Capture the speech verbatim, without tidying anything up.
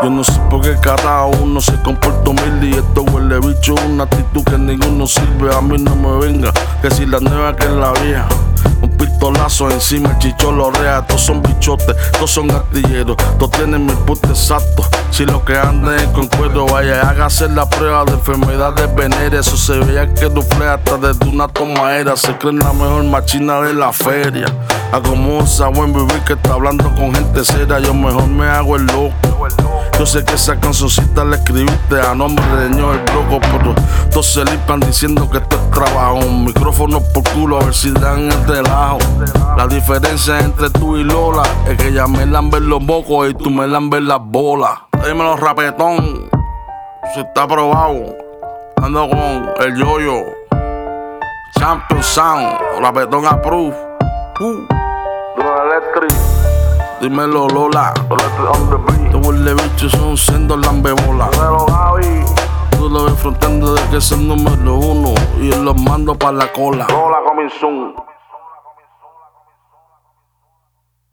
Yo no sé por qué cada uno se comporta humilde y esto huele bicho, una actitud que ninguno sirve. A mí no me venga, que si la nueva que es la vieja. Un pistolazo encima, el chicholo rea. Todos son bichotes, todos son artilleros, todos tienen mi punto exacto. Si lo que andan es con cuero, vaya, hágase la prueba de enfermedades venéreas. Eso se veía que duflea hasta desde una tomadera. Se creen la mejor machina de la feria. Acomoda buen vivir que está hablando con gente seria. Yo mejor me hago el loco. Yo sé que esa cancioncita la escribiste a nombre de Ño el Broco, pero todos se limpan diciendo que esto es trabajo. Un micrófono por culo a ver si dan el relajo. La diferencia entre tú y Lola es que ella me lambe los mocos y tú me lambes las bolas. Dímelo, rapetón, si está aprobado. Ando con el Yoyo, Champion Sound, rapetón approve. Uh. Dímelo, Lola. Te huele bicho, son siendo lambebola. Tú lo ves frontando de que es el número uno y los mando pa' la cola. Lola coming soon.